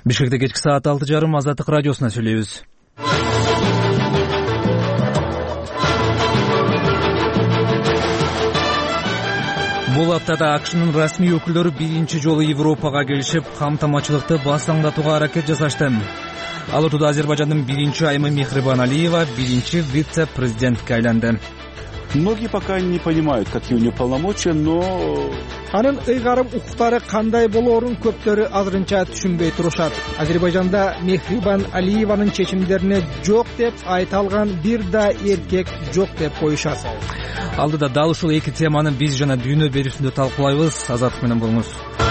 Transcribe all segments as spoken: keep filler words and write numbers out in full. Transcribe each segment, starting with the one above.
Бишкекте кечки саат алты жарым Азаттык радиосуна сүйлөйбүз. Бул аптада АКШнын расмий өкүлдөрү биринчи жолу Европага келишип, камтамачылыкты басаңдатууга аракет жасашты. Ал учурда Азербайжандын биринчи айымы Мехрибан Алиева биринчи вице-президентке айланды. Многие пока не понимают, какие у нее полномочия, но анын ыйгарым укуктары кандай болоорун көптөрү азырынча түшүнбөй турушат. Азербайжанда Мехрибан Алиеванын чечимдерине жок деп айта алган бир да эркек жок деп коюшат. Алдыда дал ушул эки теманы биз жана дүйнө берүүсүндө талкуулайбыз. Азаттык менен болуңуз.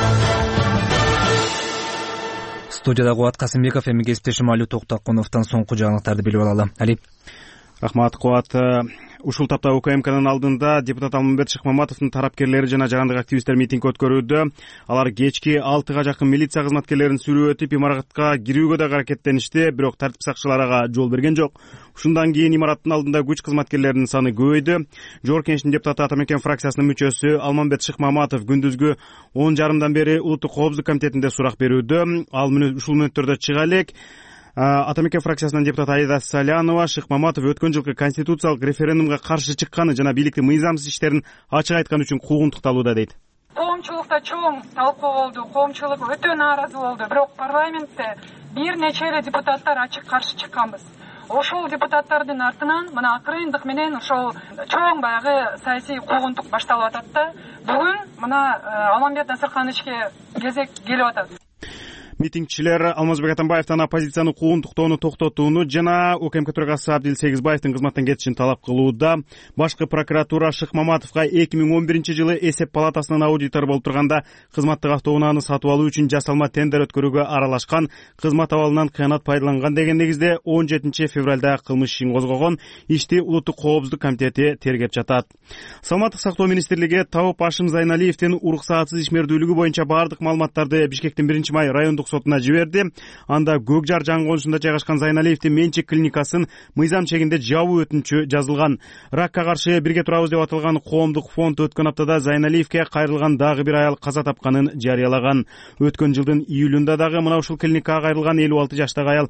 Студияда Кубат Касымбеков, эми кесиптешим Али Токтокуновдон соңку жаңылыктарды билип алалы. Али. Рахмат, Кубат. Ушул тапта УКМКнын алдында депутат Алмамбет Шыкмаматовдун тарапкерлери жана жаһандык активисттер митинг өткөрүүдө. Алар кечки алтыга жакын милиция кызматкерлерин сүрүү өтүп, имаратка кирүүгө да аракеттеништи, бирок тартип сакчылары ага жол берген жок. Ушундан кийин имараттын алдында күч кызматкерлеринин саны көбөйдү. Жогорку Кеңештин депутаты Атамекен фракциясынын мүчөсү Алмамбет Шыкмаматов күндүзгү он жарымдан бери Улуттук коопсуздук комитетинде сурак берүүдө. Ал ушул мүнөттөрдө чыга элек. Атамекен фракциясынын депутаты Аида Салянова Шыкмаматов өткөн жылкы конституциялык референдумга каршы чыкканы жана бийликтин мыйзамсыз иштерин ачык айткан үчүн куугунтукталууда дейт. Коомчулукта чоң талкуу болду, коомчулук өтө нааразы болду. Бирок парламентте бир нече эле депутаттар ачык каршы чыкканбыз. Ошол депутаттардын артынан мына акырындык менен ошол чоң баягы саясий куугунтук башталып атат да. Бүгүн мына Алмамбет Насыркановичке кезек келип атат. Митингчилер Алмазбек Атамбаевден оппозицияны куугунтуктоону токтотууну жана УКМК төрагасы Абдил Сегизбаевдин кызматтан кетишин талап кылууда. Башкы прокуратура Шыкмаматовго эки миң он биринчи жылы эсеп палатасынын аудитору болуп турганда кызматтык автоунааны сатып алуу үчүн жасалма тендер өткөрүүгө аралашкан, кызмат абалынан кыянат пайдаланган деген негизде он жетинчи февралда кылмыш ишин козгогон. Ишти Улуттук коопсуздук комитети тергеп жатат. Саламаттык сактоо министрлиги Табып Ашым Зайналиевдин уруксаатсыз ишмердүүлүгү боюнча баардык маалыматтарды Бишкектин биринчи май райондук сотуна жиберди. Анда Көкжар жаңгоосунда жайгашкан Зайналиевдин менчик клиникасын мыйзам чегинде жабуу өтүнүчү жазылган. Ракка каршы бирге турабыз деп аталган коомдук фонд өткөн аптада Зайналиевге кайрылган дагы бир аял каза тапканын жарыялаган. Өткөн жылдын июлунда дагы мына ушул клиникага кайрылган элүү алты жаштагы аял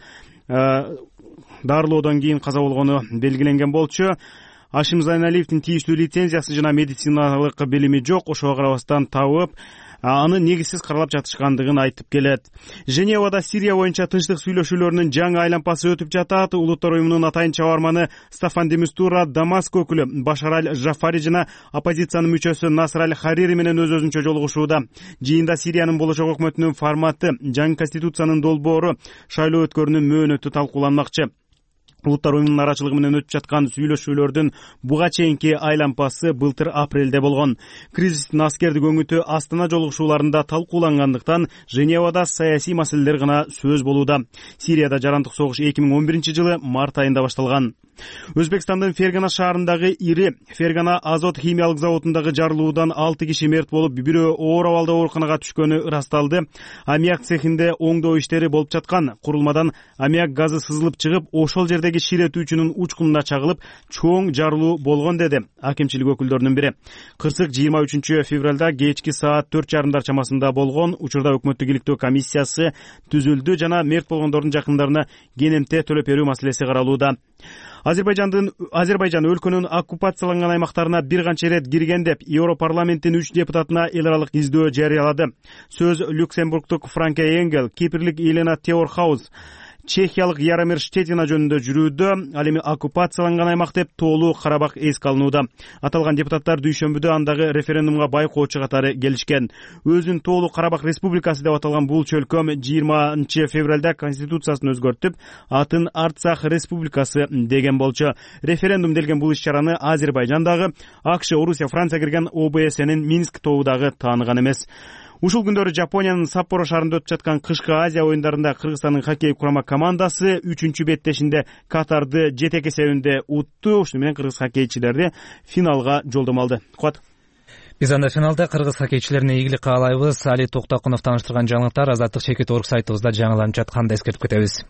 дарылоодон кийин каза болгону белгиленген болчу. Ашим Зайналиевдин тийиштүү лицензиясы жана медициналык билими жок. Ошого карабастан Табып аны негизсиз каралап жатышкандыгын айтып келет. Женевада Сирия боюнча тынчтык сүйлөшүүлөрүнүн жаңы айланпасы өтүп жатат. Улуттар уюмунун атайын чабарманы Стафан де Мистура Дамаск өкүлү Башар аль-Жафари жана оппозициянын мүчөсү Наср аль-Харири менен өз-өзүнчө жолугушууда. Жыйында Сириянын болочок өкмөтүнүн форматы, жаңы конституциянын долбоору, шайлоо өткөрүүнүн мөөнөтү талкууланмакчы. Улуттар уюмунун арачылыгы менен өтүп жаткан сүйлөшүүлөрдүн буга чейинки айланпасы былтыр апрелде болгон. Кризистин аскердик өңүтү Астана жолугушууларында талкуулангандыктан Женевада саясий маселелер гана сөз болууда. Сирияда жарандык согуш эки миң он биринчи жылы март айында башталган. Өзбекстандын Фергана шаарындагы ири Фергана азот химиялык заводундагы жарылуудан алты киши мерт болуп, бирөө оор абалда ооруканага түшкөнү ырасталды. Аммиак цехинде оңдоо иштери болуп жаткан. Курулмадан аммиак газы сызылып чыгып, ошол жердеги ширетүүчүнүн учкунуна чагылып, чоң жарылуу болгон деди акимчилик өкүлдөрүнүн бири. Кырсык жыйырма үчүнчү февралда кечки саат төрт жарымдар чамасында болгон. Учурда өкмөттүк иликтөө комиссиясы түзүлдү жана мерт болгондордун жакындарына кенемте төлөп берүү маселеси каралууда. Азербайжандын Азербайжан өлкөнүн оккупацияланган аймактарына бир канча ирет кирген деп Европарламенттин үч депутатына эл аралык издөө жарыялады. Сөз Люксембургтук Франке Энгел, Кипрлик Елена Теорхаус, Чехиялык Яромир Штетина жөнүндө жүрүүдө. Ал эми оккупацияланган аймак деп тоолуу Карабах эске алынууда. Аталган депутаттар дүйшөмбүдө андагы референдумга байкоочу катары келишкен. Өзүн тоолуу Карабах республикасы деп аталган бул чөлкөм жыйырманчы февралда конституциясын өзгөртүп, атын Арцах республикасы деген болчу. Референдум делген бул иш-чараны Азербайжандагы, АКШ, Орусия, Франция кирген О Б С'нин Минск тобудагы тааныган эмес. Ушул күндөрү Жапониянын Саппоро шаарында өтүп жаткан кышкы Азия оюндарында Кыргызстандын хоккей курама командасы үчүнчү беттешинде Катарды жетек эсебинде утту. Ушуну менен кыргыз хоккейчилери финалга жолдомо алды. Куат. Биз анда финалда кыргыз хоккейчилерине ийгилик каалайбыз. Али Токтокунов тааныштырган жаңылыктар Азаттык чекит орг сайтыбызда жаңыланып жатканда эскертип кетебиз.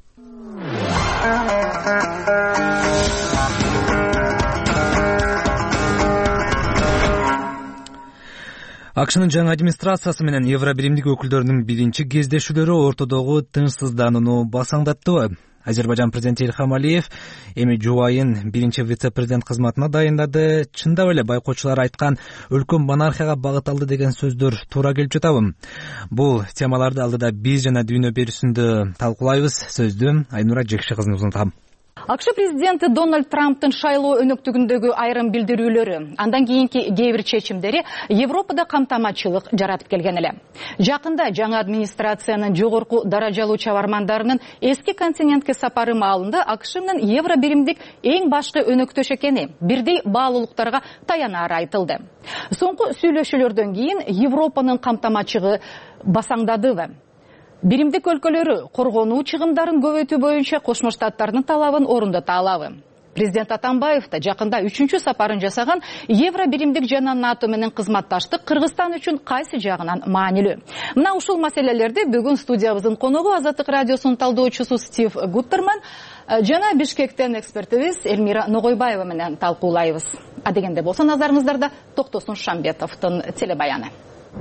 акшнын жаңы администрациясы менен Евробиримдик өкүлдөрүнүн биринчи кездешүүлөрү ортодогу тынчсызданууну басаңдаттыбы? Азербайжан президенти Ильхам Алиев эми жубайын биринчи вице-президент кызматына дайындады. Чындап эле байкоочулар айткан өлкө монархияга багыт алды деген сөздөр туура келип жатабы? Бул темаларды алдыда биз жана дүйнө берүүсүндө талкуулайбыз. Сөздү Айнура Жекши кызына узунтам. АКШ президенти Дональд Трамптын шайлоо өнөктүгүндөгү айрым билдирүүлөрү, андан кийинки кээ бир чечимдери Европада камтамачылык жаратып келген эле. Жакында жаңы администрациянын жогорку даражалуу чабармандарынын эски континентке сапары маалында АКШ менен Евробиримдик эң башкы өнөктөш экени, бирдей баалуулуктарга таянары айтылды. Соңку сүйлөшүүлөрдөн кийин Европанын камтамачыгы басаңдадыбы? Биримдик өлкөлөрү коргонуу чыгымдарын көбөйтүү боюнча Кошмо Штаттардын талабын орундата алабы? Президент Атамбаев да жакында үчүнчү сапарын жасаган Евробиримдик жана НАТО менен кызматташтык Кыргызстан үчүн кайсы жагынан маанилүү? Мына ушул маселелерди бүгүн студиябыздын коногу Азаттык радиосунун талдоочусу Стив Гуттерман жана Бишкектен экспертибиз Элмира Ногойбаева менен талкуулайбыз. Адегенде болсо назарыңыздарда Токтосун Шамбетовдун телебаяны.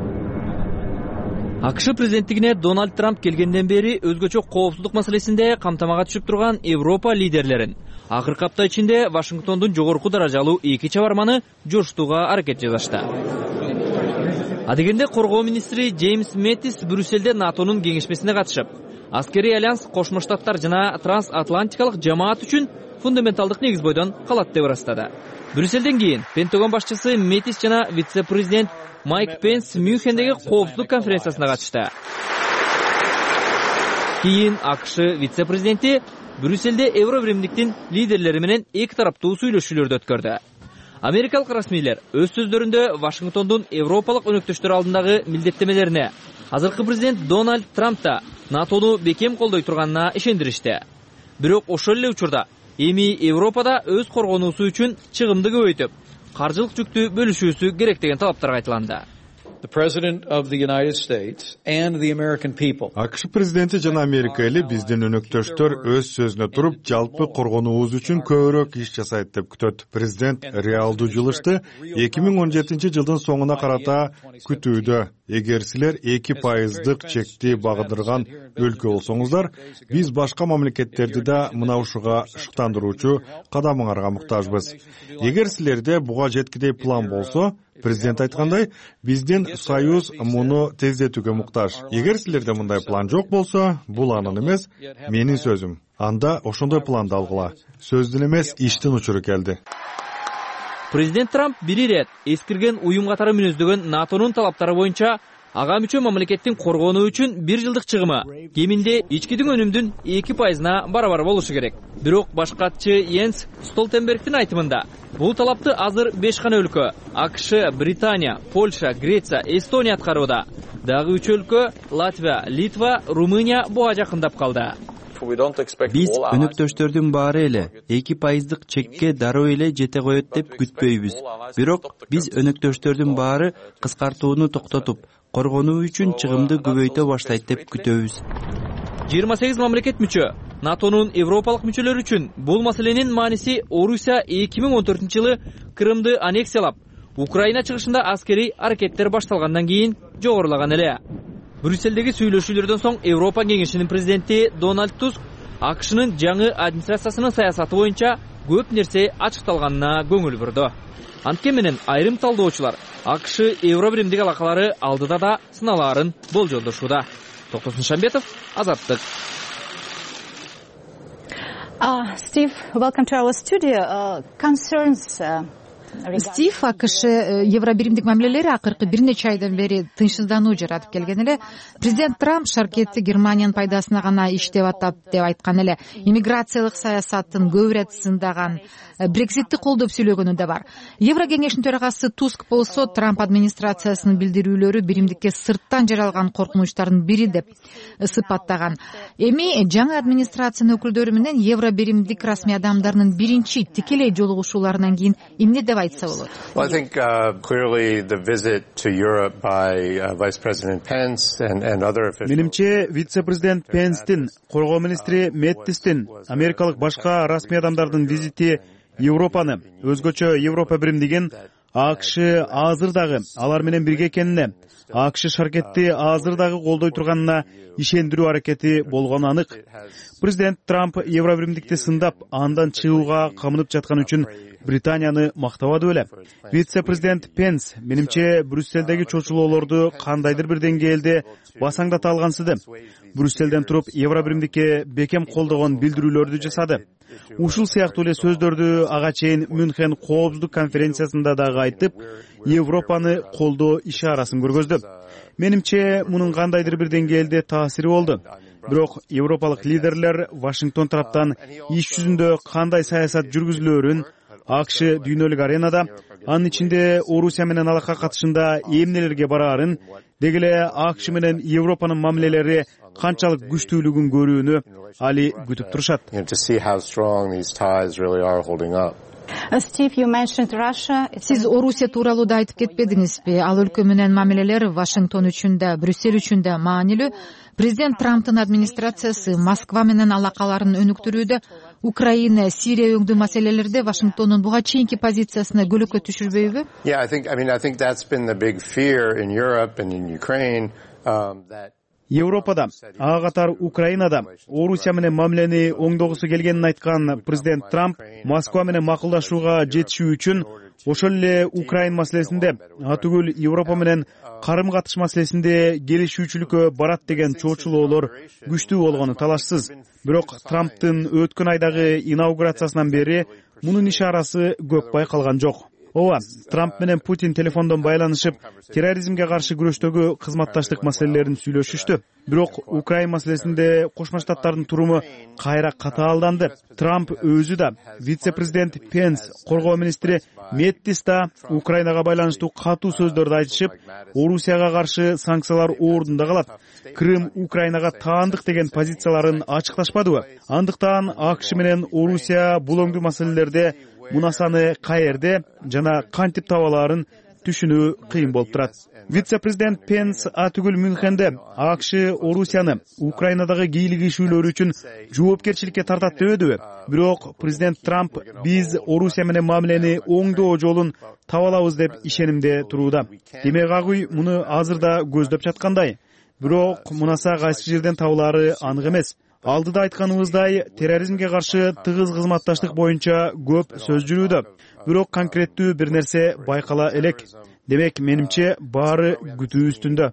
АКШ президенттигине Дональд Трамп келгенден бери өзгөчө коопсуздук маселесинде камтамага түшүп турган Европа лидерлерин акыркы апта ичинде Вашингтондун жогорку даражалуу эки чабарманы жоручтууга аракет жасашты. Адегенде коргоо министри Джеймс Мэттис Брюссельде НАТОнун кеңешмесине катышып, аскерий альянс Кошмо Штаттар жана трансатлантикалык жамаат үчүн фундаменталдык негиз бойдон калат деп ырастады. Брюссельден кийин Пентагон башчысы Мэттис жана вице-президент Майк Пенс Мюнхендеги коопсуздук конференциясына катышты. Кийин АКШ вице-президенти Брюссельде Евробиримдиктин лидерлери менен эки тараптуу сүйлөшүүлөрдү өткөрдү. Америкалык расмийлер өз сөздөрүндө Вашингтондун европалык өнөктөштөр алдындагы милдеттемелерине азыркы президент Дональд Трамп да НАТОну бекем колдой турганына ишендиришти. Бирок ошол эле учурда эми Европада өз коргонуусу үчүн чыгымды көбөйтүп, каржылык жүктү бөлүшүүсү керек деген талаптар айтыланды. АКШ президенти жана Америка эли биздин өнөктөштөр өз сөзүнө туруп, жалпы коргонуубуз үчүн көбүрөөк иш жасайт деп күтөт. Президент реалдуу жылышты эки миң он жетинчи жылдын соңуна карата күтүүдө. Эгер силер эки пайыздык чекти багыдырган өлкө болсоңуздар, биз башка мамлекеттерди да мына ушуга шыктандыруучу кадамыңарга муктажбыз. Эгер силерде буга жеткидей план болсо, президент айткандай, биздин союз муну тездетүүгө муктаж. Эгер силерде мындай план жок болсо, бул анын эмес, менин сөзүм. Анда ошондой планды алгыла. Сөздүн эмес, иштин учуру келди. Президент Трамп бир ирет эскирген уюм катары мүнөздөгөн НАТОнун талаптары боюнча ага мүчө мамлекеттин коргонуу үчүн бир жылдык чыгымы кеминде ичкидин өнүмдүн эки пайызына барабар болушу керек. Бирок баш катчы Йенс Столтенбергдин айтымында бул талапты азыр беш гана өлкө АКШ, Британия, Польша, Греция, Эстония аткарууда. Дагы үч өлкө Латвия, Литва, Румыния буга жакындап калды. Биз өнөктөштөрдүн баары эле эки пайыздык чекке дароо эле жете коет деп күтпөйбүз. Бирок биз өнөктөштөрдүн баары кыскартууну токтотуп, коргонуу үчүн чыгымды көбөйтө баштайт деп күтөбүз. жыйырма сегиз мамлекет мүчө НАТОнун европалык мүчөлөрү үчүн бул маселенин мааниси Орусия эки миң он төртүнчү жылы Крымды аннексиялап, Украина чыгышында аскерий аракеттер башталгандан кийин жогорулаган эле. Брюссельдеги сүйлөшүүлөрдөн соң Европа кеңешинин президенти Дональд Туск АКШнын жаңы администрациясынын саясаты боюнча көп нерсе ачыкталганына көңүл бурду. Анткени менен айрым талдоочулар АКШ Евробиримдик алакалары алдыда да сыналаарын болжолдошууда. Токтосун Шамбетов, Азаттык. Uh, Steve, welcome to our studio. Uh, concerns uh, Стив, АКШ Евробиримдик мамилелери акыркы бир нече айдан бери тынчсыздануу жаратып келген эле. Президент Трамп шаркетти Германиянын пайдасына гана иштеп атат деп айткан эле. Иммиграциялык саясаттын көп ирет сындаган, Брекситти колдоп сүйлөгөнү да бар. Евро кеңешинин төрагасы Туск болсо Трамп администрациясынын билдирүүлөрү биримдикке сырттан жаралган коркунучтардын бири деп сыпаттаган. Эми жаңы администрациянын өкүлдөрү менен Евробиримдик расмий адамдарынын биринчи тикелей жолугушууларынан кийин эмне деп айтса болот? Well, I think uh, clearly the visit to Europe by uh, Vice President Pence and, and other officials. Менимче вице-президент Пенстин, коргоо министри Мэттистин, америкалык башка расмий адамдардын визити Европаны, өзгөчө Европа биримдигин АКШ азыр дагы алар менен бирге экенине, АКШ шаркетти азыр дагы колдой турганына ишендирүү аракети болгону анык. Президент Трамп Евробиримдикти сындап, андан чыгууга камынып жаткан үчүн Британияны мактабады беле. Вице-президент Пенс менимче Брюсселдеги чочулоолорду кандайдыр бир деңгээлде басаңдата алгансыды. Брюсселден туруп Евробиримдикке бекем колдогон билдирүүлөрдү жасады. Ушул сыяктуу эле сөздөрдү ага чейин Мюнхен коопсуздук конференциясында дагы айтып, Европаны колдоо ишарасын көргөздү. Менимче мунун кандайдыр бир деңгээлде таасири болду. Бирок европалык лидерлер Вашингтон тараптан иш жүзүндө кандай саясат жүргүзүлөөрүн, АКШ дүйнөлүк аренада, анын ичинде Орусия менен алакка катышында эмнелерге бараарын, деги эле АКШ менен Европанын мамилелери канчалык күчтүүлүгүн көрүүнү али күтүп турушат. Сиз Орусия тууралуу да айтып кетпедиңизби? Ал өлкө менен мамилелер Вашингтон үчүн да, Брюссель үчүн да маанилүү. Президент Трамптын администрациясы Москва менен алакаларын өнүктүрүүдө, Украина, Сирия өңдүү маселелерде Вашингтондун буга чейинки позициясына көлөкө түшүрбөйбү? Европада, ага катар Украинада Орусия менен мамилени оңдогусу келгенин айткан президент Трамп Москва менен макулдашууга жетишүү үчүн ошол эле Украин маселесинде, атүгүл Европа менен карым катыш маселесинде келишүүчүлүккө барат деген чоочулоолор күчтүү болгону талашсыз. Бирок Трамптын өткөн айдагы инаугурациясынан бери мунун ишарасы көп байкалган жок. Ооба, Трамп менен Путин телефондон байланышып, терроризмге каршы күрөштөгү кызматташтык маселелерин сүйлөшүштү. Бирок Украин маселесинде Кошмо Штаттардын туруму кайра катаалданды. Трамп өзү да, вице-президент Пенс, коргоо министри Мэттис да Украинага байланыштуу катуу сөздөрдү айтышып, Орусияга каршы санкциялар ордунда калат. Крым Украинага таандык деген позицияларын ачыкташпадыбы? Андыктан АКШ менен Орусия бул өңдүү маселелерде мунасаны каерде жана кантип таба алаарын түшүнүү кыйын болуп турат. Вице-президент Пенс атүгүл Мюнхенде АКШ Орусияны Украинадагы кийлигишүүлөр үчүн жоопкерчиликке тартат дебедиби? Бирок президент Трамп биз Орусия менен мамилени оңдоо жолун таба алабыз деп ишенимде турууда. Демек агуй муну азырда көздөп жаткандай. Бирок мунаса кайсы жерден табылаары анык эмес. Алдыда айтканыбыздай, терроризмге каршы тыгыз кызматташтык боюнча көп сөз жүрүүдө. Бирок конкреттүү бир нерсе байкала элек. Демек, менимче баары күтүү үстүндө.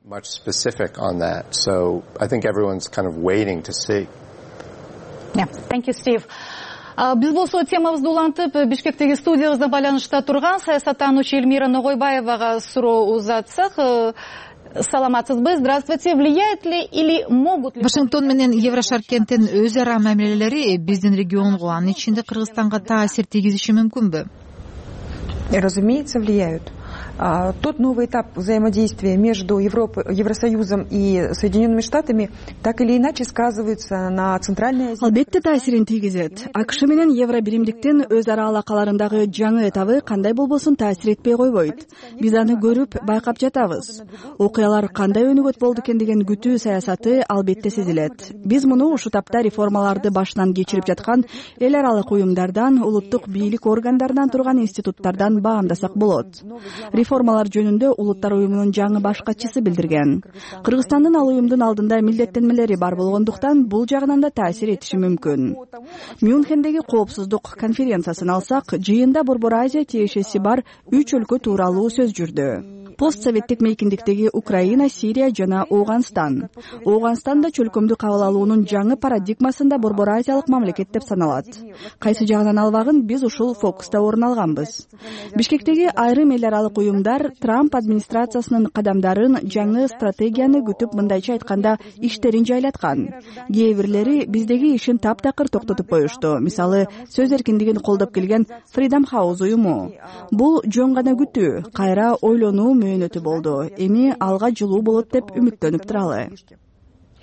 Биз болсо темабызды улантып, Бишкектеги студиябызда байланышта турган саясаттануучу Эльмира Ногойбаевага суроо узатсак, саламатсызбы? Здравствуйте. Влияет ли или могут ли... Вашингтон менен Еврошар кенттин өз ара мамилелери биздин регионго, анын ичинде Кыргызстанга таасир тийгизиши мүмкүнбү? Разумеется, влияют. Тот новый этап взаимодействия между Европой, Евросоюзом и Соединенными Штатами так или иначе сказываются на Центральной Азии. Албетте таасирин тийгизет. АКШ менен Евробиримдиктин өз ара алакаларындагы жаңы этабы кандай болбосун таасир этпей койбойт. Биз аны көрүп, байкап жатабыз. Окуялар кандай өнүгөт болду экен деген күтүү саясаты албетте сезилет. Биз муну ушул тапта реформаларды башынан кечирип жаткан эл аралык уюмдардан, улуттук бийлик органдарынан турган институттардан баамдасак болот. Реформалар жөнүндө Улуттар уюмунун жаңы баш катчысы билдирген. Кыргызстандын ал уюмдун алдында милдеттенмелери бар болгондуктан бул жагынан да таасир этиши мүмкүн. Мюнхендеги коопсуздук конференциясын алсак, жыйында Борбор Азия тиешеси бар үч өлкө тууралуу сөз жүрдү. Постсоветтик мейкиндиктеги Украина, Сирия жана Ооганстан. Ооганстан да чөлкөмдү кабыл алуунун жаңы парадигмасында Борбор Азиялык мамлекет деп саналат. Кайсы жагынан албагын биз ушул фокуста орун алганбыз. Бишкектеги айрым эл аралык уюмдар Трамп администрациясынын кадамдарын, жаңы стратегияны күтүп, мындайча айтканда, иштерин жайлаткан. Кээ бирлери биздеги ишин таптакыр токтотуп коюшту. Мисалы, сөз эркиндигин колдоп келген Freedom House уюму. Бул жөн гана күтүү, кайра ойлонуу мөөнөтү болду. Эми алга жылуу болот деп үмүттөнүп туралы.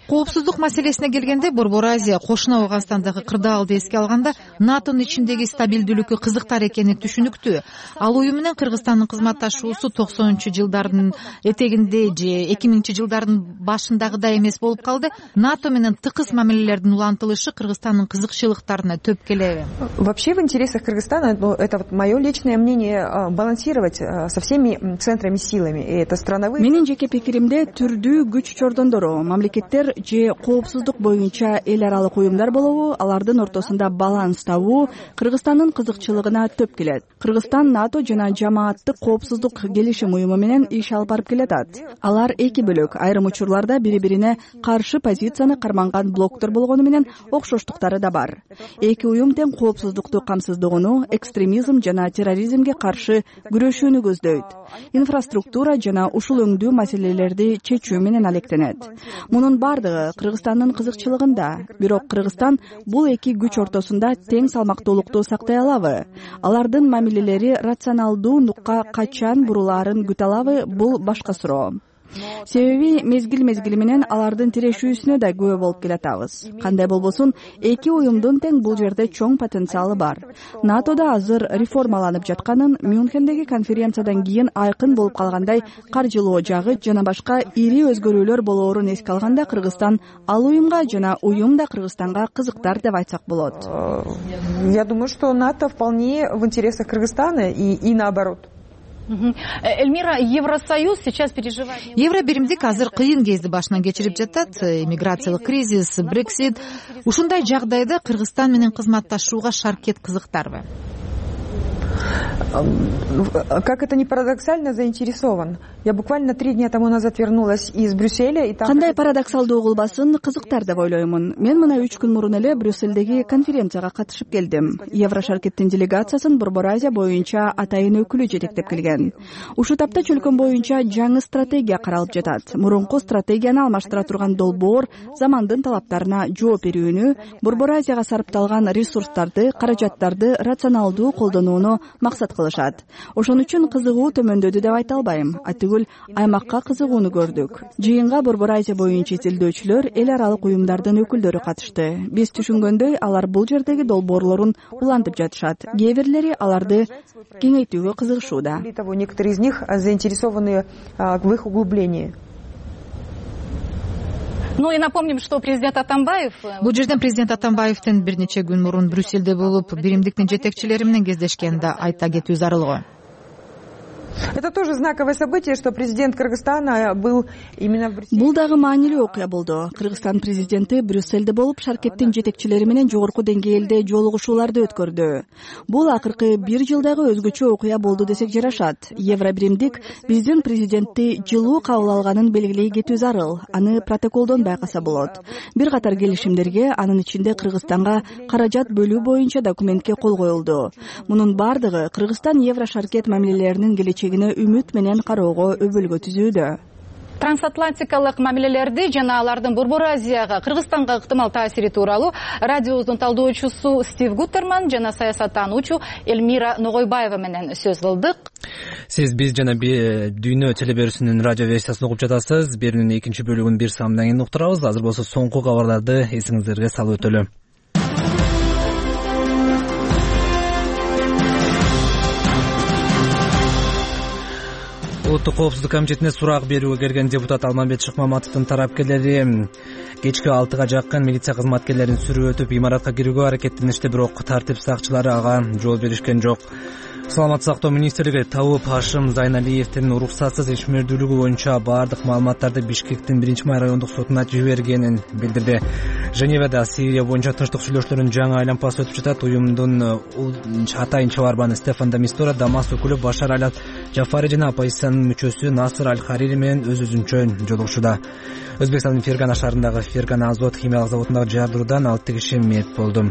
коопсуздук маселесине келгенде Борбор Азия кошуна Ауганстандагы кырдаалды эске алганда натонун ичиндеги стабилдүүлүккө кызыктар экени түшүнүктүү. Ал уюм менен Кыргызстандын кызматташуусу токсонунчу жылдардын этегинде же эки миңинчи жылдардын башындагыдай эмес болуп калды. НАТО менен тыкыз мамилелердин улантылышы Кыргызстандын кызыкчылыктарына төп келеби? Вообще в интересах Кыргызстана, ну, это вот мое личное мнение, балансировать со всеми центрами силами. И это страновые. Менин жеке пикиримде түрдүү күч чордондору, мамлекеттер же коопсуздук боюнча эл аралык уюмдар болобу, алардын ортосунда баланс табуу Кыргызстандын кызыкчылыгына төп келет. Кыргызстан НАТО жана жамааттык коопсуздук келишим уюму менен иш алып барып келатат. Алар эки бөлөк, айрым учурларда бири-бирине каршы позицияны карманган блоктор болгону менен окшоштуктары да бар. Эки уюм тең коопсуздукту камсыздоону, экстремизм жана терроризмге каршы күрөшүүнү көздөйт. Инфраструктура жана ушул өңдүү маселелерди чечүү менен алектенет. Мунун бардыгы Кыргызстандын кызыкчылыгында. Бирок Кыргызстан бул эки күч ортосунда тең салмактуулукту сактай алабы? Алардын мамилелери рационалдуу нукка качан бурулаарын күтө алабы? Бул башка суроо. Себеби мезгил-мезгили менен алардын тирешүүсүнө да күбө болуп келатабыз. Кандай болбосун, эки уюмдун тең бул жерде чоң потенциалы бар. НАТОда азыр реформаланып жатканын, Мюнхендеги конференциядан кийин айкын болуп калгандай каржылоо жагы жана башка ири өзгөрүүлөр болоорун эске алганда Кыргызстан ал уюмга жана уюм да Кыргызстанга кызыктар деп айтсак болот. Я думаю, что НАТО вполне в интересах Кыргызстана и, и наоборот. Эльмира, Евросоюз сейчас переживает... Евробиримдик азыр кыйын кезди башынан кечирип жатат. Миграциялык кризис, Брексит. Ушундай жагдайда Кыргызстан менен кызматташууга Шаркет кызыктарбы? Как это ни парадоксально, заинтересован. Я буквально три дня тому назад вернулась из Брюсселя, и там... Кандай парадоксалдуу кылбасын, кызыктар деп ойлоймун. Мен мына үч күн мурун эле Брюссельдеги конференцияга катышып келдим. Еврошаркеттин делегациясын Борбор Азия боюнча атайын өкүлү жетектеп келген. Ушул тапта чөлкөн боюнча жаңы стратегия каралып жатат. Мурунку стратегияны алмаштыра турган долбоор замандын талаптарына жооп берүүнү, Борбор Азияга сарпталган ресурстарды, каражаттарды рационалдуу колдонууну максат кылышат. Ошон үчүн кызыгуу төмөндөдү деп айта албайм. Атүгүл аймакка кызыгууну көрдүк. Жыйынга Борбор Азия боюнча изилдөөчүлөр, эл аралык уюмдардын өкүлдөрү катышты. Биз түшүнгөндөй, алар бул жердеги долбоорлорун улантып жатышат. Кээ бирлери аларды кеңейтүүгө кызыгышууда. Некоторые из них заинтересованы в их углублении. Ну и напомним, что президент Атамбаев... Бул жерден президент Атамбаевдин бир нече күн мурун Брюссельде болуп, биримдиктин жетекчилери менен кездешкенде айта кетүү зарыл. Это тоже знаковое событие, что президент Кыргызстана был именно в Брюсселе. Бул дагы маанилүү окуя болду. Кыргызстан президенти Брюссельде болуп, Шаркеттин жетекчилери менен жогорку деңгээлде жолугушууларды өткөрдү. Бул акыркы бир жылдагы өзгөчө окуя болду десек жарашат. Евробиримдик биздин президентти жылуу кабыл алганын белгилей кетүү зарыл. Аны протоколдон байкаса болот. Бир катар келишимдерге, анын ичинде Кыргызстанга каражат бөлүү боюнча документке кол коюлду. Мунун бардыгы Кыргызстан Еврошаркет мамилелеринин келечегине үмүт менен кароого өбөлгө түзүүдө. Трансатлантикалык мамилелерди жана алардын Борбор Азияга, Кыргызстанга ыктымал таасири тууралуу радиобуздун талдоочусу Стив Гуттерман жана саясаттануучу Эльмира Ногойбаева менен сөз кылдык. Сиз биз жана Дүйнө телеберүүсүнүн радио версиясын угуп жатасыз. Берүүнүн экинчи бөлүгүн бир саамдан кийин уктурабыз. Азыр болсо соңку кабарларды эсиңиздерге салып өтөлү. Улуттук коопсуздук комитетине сурак берүүгө келген депутат Алмамбет Шыкмаматовдун тарапкерлери кечки алтыга жакын милиция кызматкерлерин сүрүп өтүп имаратка кирүүгө аракеттеништи, бирок тартип сакчылары ага жол беришкен жок. Саламаттык сактоо министрлиги Табып Хашим Зайналиевдин уруксатсыз ишмердүүлүгү боюнча бардык маалыматтарды Бишкектин биринчи май райондук сотуна жибергенин билдирди. Женевада Сирия боюнча тынчтык сүйлөшүүлөрүнүн жаңы айланпасы өтүп жатат. Уюмдун атайын чыгарманы Стефан де Мистура Дамаск өкүлү Башар аль-Джафари жана оппозициянын мүчөсү Насыр аль-Харири менен өз-өзүнчө жолугушууда. Өзбекстандын Фергана шаарындагы Фергана Азот химиялык заводундагы жардыруудан алты киши мерт болду.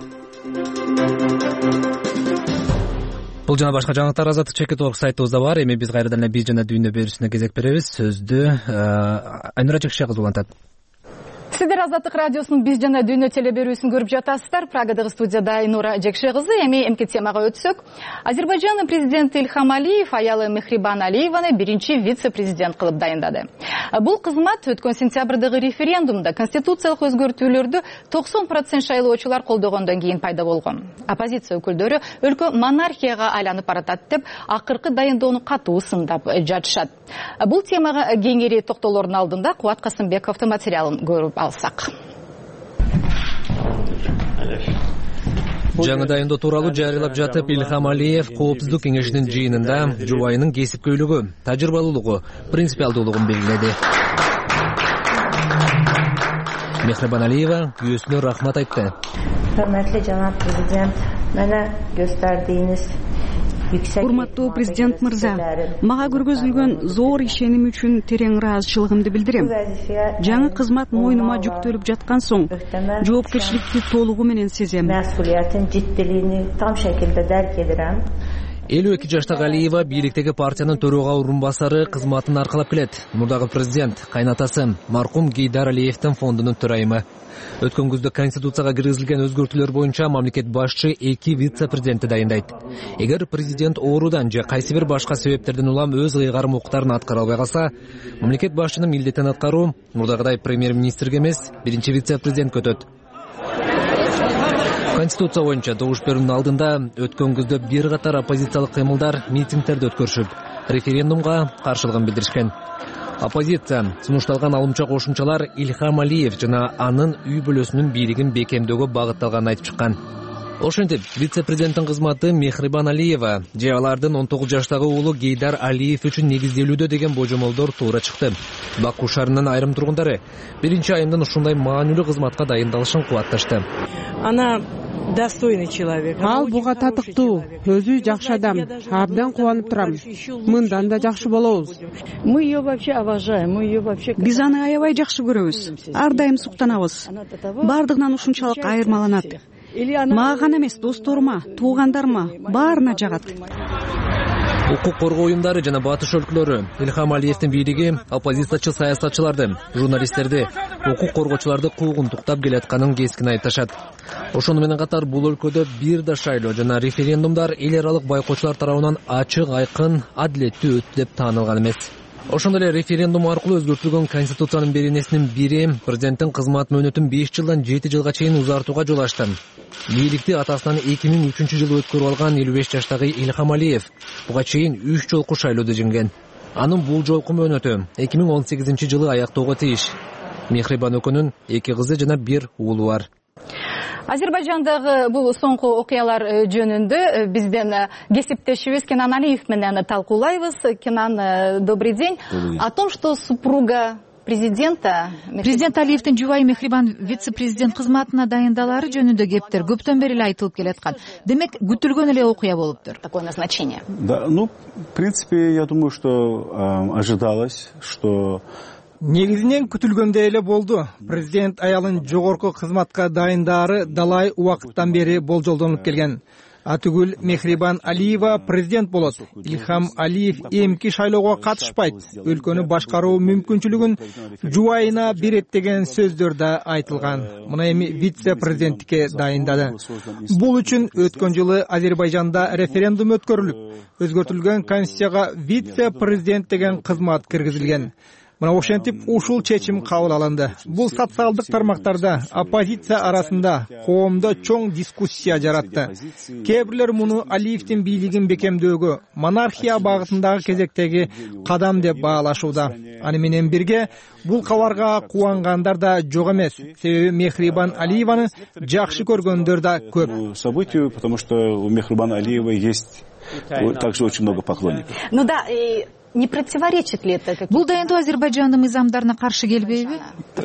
Бул жана башка жаңылыктар Азаттык чекит орг сайтыбызда бар. Эми биз кайрадан эле биз жана Дүйнө берүүсүнө кезек беребиз. Сөздү Айнура Жекше кызы улантат. Сиздер Азаттык радиосунун биз жана дүйнө теле берүүсүн көрүп жатасыздар. Прагадагы студияда Айнура Жекше кызы. Эми эмки темага өтсөк. Азербайжан президенти Ильхам Алиев аялы Мехрибан Алиеваны биринчи вице-президент кылып дайындады. Бул кызмат өткөн сентябрдагы референдумда конституциялык өзгөртүүлөрдү токсон процент шайлоочулар колдогондон кийин пайда болгон. Оппозиция өкүлдөрү өлкө монархияга айланып баратат деп акыркы дайындоону катуу сындап жатышат. Бул темага кеңири токтолоордун алдында Кубат Касымбековдун материалын көрүп алсак. Жаңы дайындоо тууралуу жарыялап жатып, Ильхам Алиев Коопсуздук кеңешинин жыйынында жубайынын кесипкөйлүгү, тажрыйбалуулугу, принципиалдуулугун белгиледи. Мехрибан Алиева күйөөсүнө рахмат айтты. Hürmetli Janab Prezident, mene gösterdiğiniz Урматтуу президент мырза, мага көргөзүлгөн зор ишеним үчүн терең ыраазычылыгымды билдирем. Жаңы кызмат мойнума жүктөлүп жаткан соң, жоопкерчиликти толугу менен сезем. Məsuliyetin ciddiliğini tam şekilde derk ederim. элүү эки жаштагы Алиева бийликтеги партиянын төрага орун басары кызматын аркалап келет. Мурдагы президент кайнатасы маркум Гейдар Алиевдин фондунун төрайымы. Өткөн күздө конституцияга киргизилген өзгөртүүлөр боюнча мамлекет башчы эки вице-президентти дайындайт. Эгер президент оорудан же кайсы бир башка себептерден улам өз ыйгарым укуктарын аткара албай калса, мамлекет башчынын милдетин аткаруу мурдагыдай премьер-министрге эмес, биринчи вице-президентке өтөт. Конституция боюнча добуш берүүнүн алдында өткөн күздө бир катар оппозициялык кыймылдар митингдерди өткөрүшүп, референдумга каршылыгын билдиришкен. Оппозиция сунушталган алымча кошумчалар Ильхам Алиев жана анын үй бүлөсүнүн бийлигин бекемдөөгө багытталганын айтып чыккан. Ошентип, вице-президенттин кызматы Мехрибан Алиева же алардын он тогуз жаштагы уулу Гейдар Алиев үчүн негизделүүдө деген божомолдор туура чыкты. Баку шаарынын айрым тургундары биринчи айымдын ушундай маанилүү кызматка дайындалышын кубатташты. Ана достойный человек. Ал буга татыктуу, өзү жакшы адам. Абдан кубанып турам. Мындан да жакшы болобуз. Мы ее вообще обожаем, мы ее вообще. Биз аны аябай жакшы көрөбүз. Ар дайым суктанабыз. Бардыгынан ушунчалык айырмаланат. Мага гана эмес, досторума, туугандарыма, баарына жагат. Укук коргоо уюмдары жана батыш өлкөлөрү Ильхам Алиевдин бийлиги оппозициячы саясатчыларды, журналисттерди, укук коргоочуларды куугунтуктап келатканын кескин айыпташат. Ошону менен катар бул өлкөдө бир да шайлоо жана референдумдар эл аралык байкоочулар тарабынан ачык, айкын, адилеттүү өттү деп таанылган эмес. Ошондой эле референдум аркылуу өзгөртүлгөн конституциянын беренесинин бири президенттин кызмат мөөнөтүн беш жылдан жети жылга чейин узартууга жол ачты. Бийликти атасынан эки миң үчүнчү жылы өткөрүп алган элүү беш жаштагы Ильхам Алиев буга чейин үч жолку шайлоодо жеңген. Анын бул жолку мөөнөтү эки миң он сегизинчи жылы аяктоого тийиш. Мехрибан экөөнүн эки кызы жана бир уулу бар. Азербайжандагы бул соңку окуялар жөнүндө бизден кесиптешибиз Кенан Алиев менен талкуулайбыз. Кенан, добрый день. О том, что супруга президента Президент Алиевдин жубайы Мехрибан вице-президент кызматына дайындалары жөнүндө кептер көптөн бери эле айтылып келаткан. Демек, күтүлгөн эле окуя болуптур. Такое назначение. Да, ну, в принципе, я думаю, что э, ожидалось, что негизинен күтүлгөндөй эле болду. Президент аялын жогорку кызматка дайындары далай убакыттан бери болжолдонуп келген. Атүгүл Мехрибан Алиева президент болот. Ильхам Алиев эмки шайлоого катышпайт. Өлкөнү башкаруу мүмкүнчүлүгүн жубайына берет деген сөздөр да айтылган. Муну эми вице-президенттикке дайындады. Бул үчүн өткөн жылы Азербайжанда референдум өткөрүлүп, өзгөртүлгөн конституцияга вице-президент деген кызмат киргизилген. Мына ошентип ушул чечим кабыл алынды. Бул социалдык тармактарда, оппозиция арасында коомдо чоң дискуссия жаратты. Кээ бирлер муну Алиевдин бийлигин бекемдөөгө, монархия багытындагы кезектеги кадам деп баалашууда. Аны менен бирге бул кабарга кубангандар да жок эмес. Себеби Мехрибан Алиеваны жакшы көргөндөр да көп. Событию, потому что у Мехрибан Алиевой есть также очень много поклонников. Ну да, и не противоречит ли это? Бул дайындоо Азербайжандын мыйзамдарына каршы келбейби?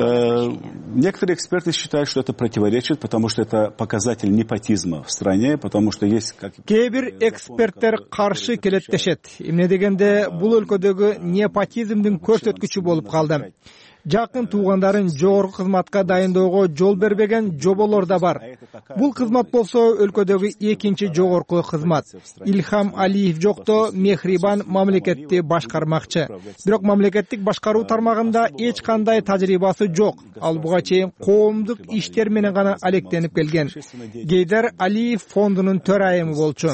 Некоторые эксперты считают, что это противоречит, потому что это показатель непотизма в стране, потому что есть... Кээ бир эксперттер каршы келет дешет. Эмне дегенде бул өлкөдөгү непотизмдин көрсөткүчү болуп калды. Жакын туугандарын жогорку кызматка дайындоого жол бербеген жоболор да бар. Бул кызмат болсо өлкөдөгү экинчи жогорку кызмат. Илхам Алиев жокто мехрибан мамлекетти башкармакчы. Бирок мамлекеттик башкаруу тармагында эч кандай тажрыйбасы жок. Ал буга чейин коомдук иштер менен гана алектенип келген. Гейдар Алиев фондунун төрайымы болчу.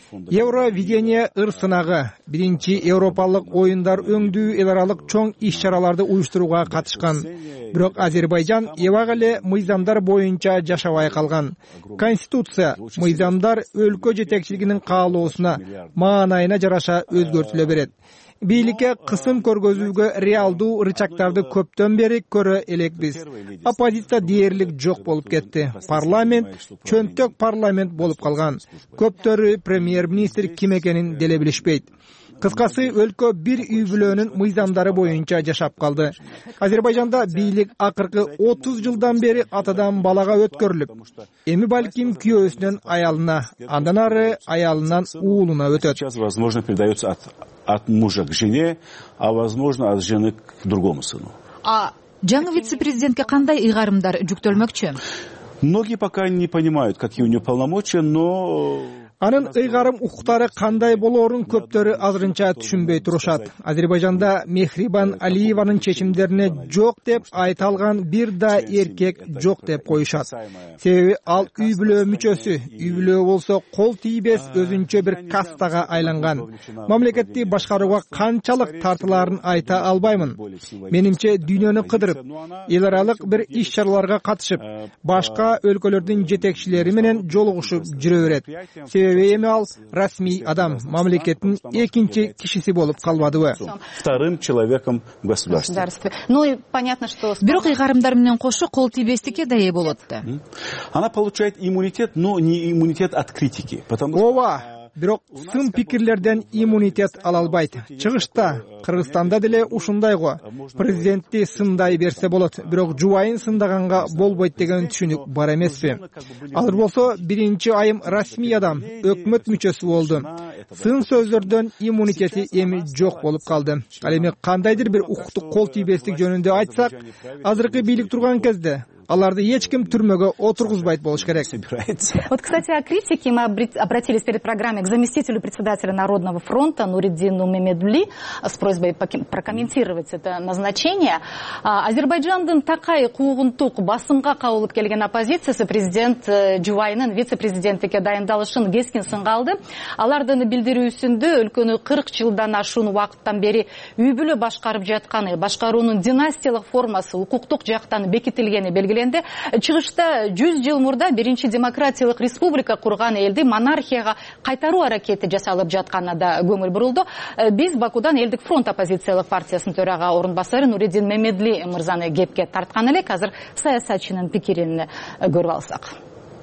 Евровидение ыр сынагы биринчи Европалык оюндар өңдүү эл аралык чоң иш-чараларды уюштурууга катышкан. Бирок Азербайжан эбак эле мыйзамдар боюнча жашабай калган. Конституция мыйзамдар өлкө жетекчилигинин каалоосуна, маанайына жараша өзгөртүлө берет. Бийликке кысым көргөзүүгө реалдуу рычагтарды көптөн бери көрө элекпиз. Оппозиция дээрлик жок болуп кетти. Парламент чөнтөк парламент болуп калган. Көптөрү премьер-министр ким экенин деле билишпейт. Кыскасы, өлкө бир үй бүлөнүн мыйзамдары боюнча жашап калды. Азербайжанда бийлик акыркы отуз жылдан бери атадан балага өткөрүлүп, эми балким күйөөсүнөн аялына, андан ары аялынан уулуна өтөт. Сейчас, возможно, передается от, от мужа к жене, а возможно, от жены к другому сыну. А жаңы вице-президентке кандай ыйгарымдар жүктөлмөкчү? Многие пока не понимают, какие у нее полномочия, но... Анын ыйгарым укуктары кандай болоорун көптөрү азырынча түшүнбөй турушат. Азербайжанда Мехрибан Алиеванын чечимдерине жок деп айта алган бир да эркек жок деп коюшат. Себеби ал үй бүлө мүчөсү, үй бүлө болсо кол тийбес өзүнчө бир кастага айланган. Мамлекетти башкарууга канчалык тартылаарын айта албаймын. Менимче дүйнөнү кыдырып, эл аралык бир иш-чараларга катышып, башка өлкөлөрдүн жетекчилери менен жолугушуп жүрө берет. Эми ал расмий адам, мамлекеттин экинчи кишиси болуп калбадыбы? Вторым человеком в государстве. Ну и понятно, что... Бирок ыйгарымдар менен кошо кол тийбестикке да ээ болот да. Она получает иммунитет, но не иммунитет от критики. Ооба, бирок сын пикирлерден иммунитет ала албайт. Чыгышта Кыргызстанда деле ушундай го. Президентти сындай берсе болот, бирок жубайын сындаганга болбойт деген түшүнүк бар эмеспи? Алар болсо биринчи айым расмий адам, өкмөт мүчөсү болду. Сын сөздөрдөн иммунитети эми жок болуп калды. Ал эми кандайдыр бир укуктук кол тийбестик жөнүндө айтсак, азыркы бийлик турган кезде аларды эч ким түрмөгө отургузбайт болуш керек. Вот, кстати, о критике мы обратились перед программой к заместителю председателя Народного фронта Нуриддину Мемедли с просьбой прокомментировать это назначение. Азербайджандын такай куугунтук басымга кабылып келген оппозициясы президент Жубайнын вице-президенттикке дайындалышын кескин сынга алды. Алардын билдирүүсүндө өлкөнү кырк жылдан ашуун убакыттан бери үй бүлө башкарып жатканы, башкаруунун династиялык формасы укуктук жактан бекитилгени белгиленди. Чыгышта жүз жыл мурда биринчи демократиялык республика курган элди монархияга кайтаруу аракети жасалып жатканына да көңүл бурулду. Биз Бакудан Элдик фронт оппозициялык партиясынын төрага орун басары Нуриддин Мемедли мырзаны кепке тарткан элек. Азыр саясатчынын пикирин көрүп алсак.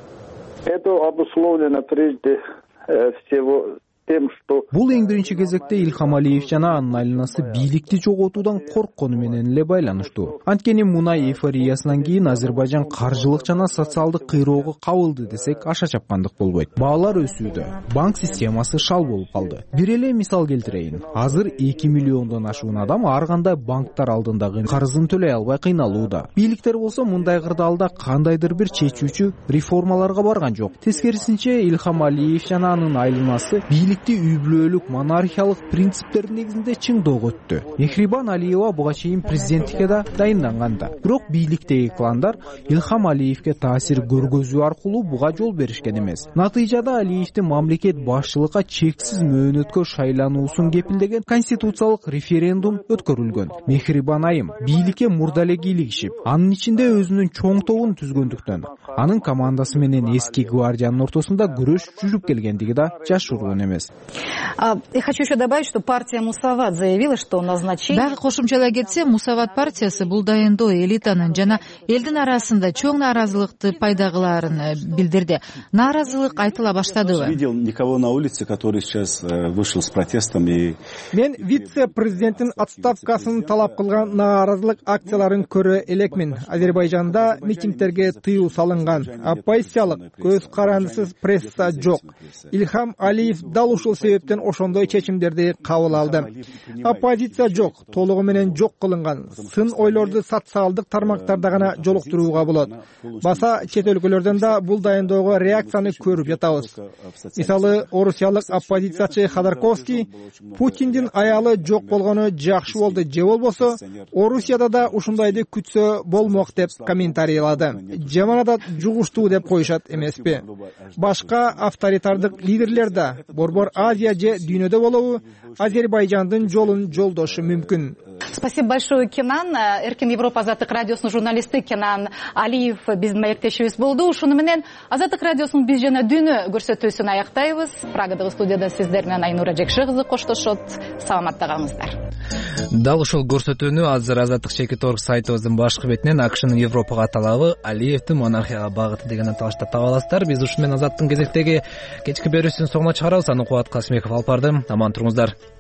Это обусловлено прежде всего тем, что... Бул эң биринчи кезекте Илхам Алиев жана анын айланасы бийликти жоготуудан корккону менен эле байланыштуу. Анткени мунай эйфориясынан кийин Азербайжан каржылык жана социалдык кыйроого кабылды десек аша чапкандык болбойт. Баалар өсүүдө, банк системасы шал болуп калды. Бир эле мисал келтирейин. Азыр эки миллиондон ашуун адам ар кандай банктар алдындагы карызын төлөй албай кыйналууда. Бийликтер болсо мындай кырдаалда кандайдыр бир чечүүчү реформаларга барган жок. Тескерисинче Илхам Алиев жана анын айланасы бийлик үй бүлөлүк монархиялык принциптердин негизинде чыңдоого өттү. Мехрибан Алиева буга чейин президенттикке да дайынданган да. Бирок бийликтеги кландар Илхам Алиевке таасир көргөзүү аркылуу буга жол беришкен эмес. Натыйжада Алиевдин мамлекет башчылыкка чексиз мөөнөткө шайлануусун кепилдеген конституциялык референдум өткөрүлгөн. Мехрибан айым бийликке мурда эле кийлигишип, анын ичинде өзүнүн чоң тобун түзгөндүктөн анын командасы менен эски гвардиянын ортосунда күрөш жүрүп келгендиги да жашыруун эмес. Я хочу еще добавить, что партия Мусават заявила, что назначение... Дагы кошумчалай кетсе, Мусават партиясы бул дайындоо элитанын жана элдин арасында чоң нааразылыкты пайда кылаарын билдирди. Нааразылык айтыла баштадыбы? Видел никого на улице, который сейчас вышел с протестом и... Мен вице-президенттин отставкасын талап кылган нааразылык акцияларын көрө элекмин. Азербайжанда митингтерге тыюу салынган. Оппозициялык көз карандысыз пресса жок. Илхам Алиев дал дал ушул себептен ошондой чечимдерди кабыл алды. Оппозиция жок, толугу менен жок кылынган. Сын ойлорду социалдык тармактарда гана жолуктурууга болот. Баса чет өлкөлөрдөн да бул дайындоого реакцияны көрүп жатабыз. Мисалы, орусиялык оппозициячы Ходорковский Путиндин аялы жок болгону жакшы болду же болбосо, Орусияда да ушундайды күтсө болмок деп комментарийлады. Жаманада жугуштуу деп коюшат эмеспи? Башка авторитардык лидерлер да Борбор Азия же дүйнөдө болобу Азербайжандын жолун жолдошу мүмкүн. Спасибо большое, Кенан. Эркин Европа Азаттык радиосунун журналисти Кенан Алиев биздин маектешибиз болду. Ушуну менен Азаттык радиосунун биз жана дүйнө көрсөтүүсүн аяктайбыз. Прагадагы студияда сиздер менен Айнура Жекши кызы коштошот. Саламатта калыңыздар. Дал ушул көрсөтүүнү азыр Азаттык чекит орг сайтыбыздын башкы бетинен АКШнын Европага талабы, Алиевдин монархияга багыты деген аталышта таба аласыздар. Биз ушу менен Азаттыктын кезектеги кечки берүүсүнүн соңуна чыгарабыз. Аны Кубат Касымбеков алып барды. Аман туруңуздар.